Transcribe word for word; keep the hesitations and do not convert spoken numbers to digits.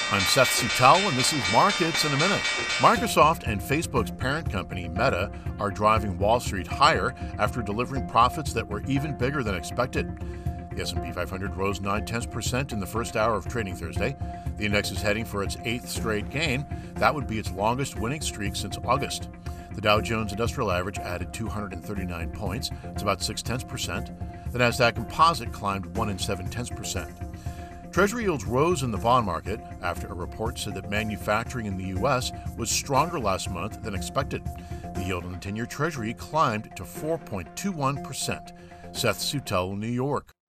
I'm Seth Sutel, and this is Markets in a Minute. Microsoft and Facebook's parent company, Meta, are driving Wall Street higher after delivering profits that were even bigger than expected. The S and P five hundred rose nine tenths percent in the first hour of trading Thursday. The index is heading for its eighth straight gain. That would be its longest winning streak since August. The Dow Jones Industrial Average added two hundred thirty-nine points. It's about six tenths percent. The Nasdaq Composite climbed one and seven tenths percent. Treasury yields rose in the bond market after a report said that manufacturing in the U S was stronger last month than expected. The yield on the ten-year Treasury climbed to four point two one percent. Seth Sutel, New York.